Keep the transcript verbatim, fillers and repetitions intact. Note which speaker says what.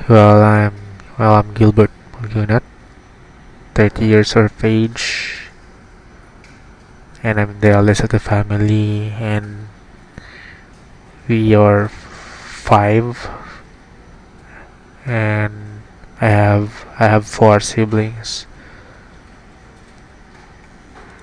Speaker 1: Well, I'm well, I'm Gilbert Mulgunat, thirty years of age, and I'm the eldest of the family, and we are five, and I have I have four siblings.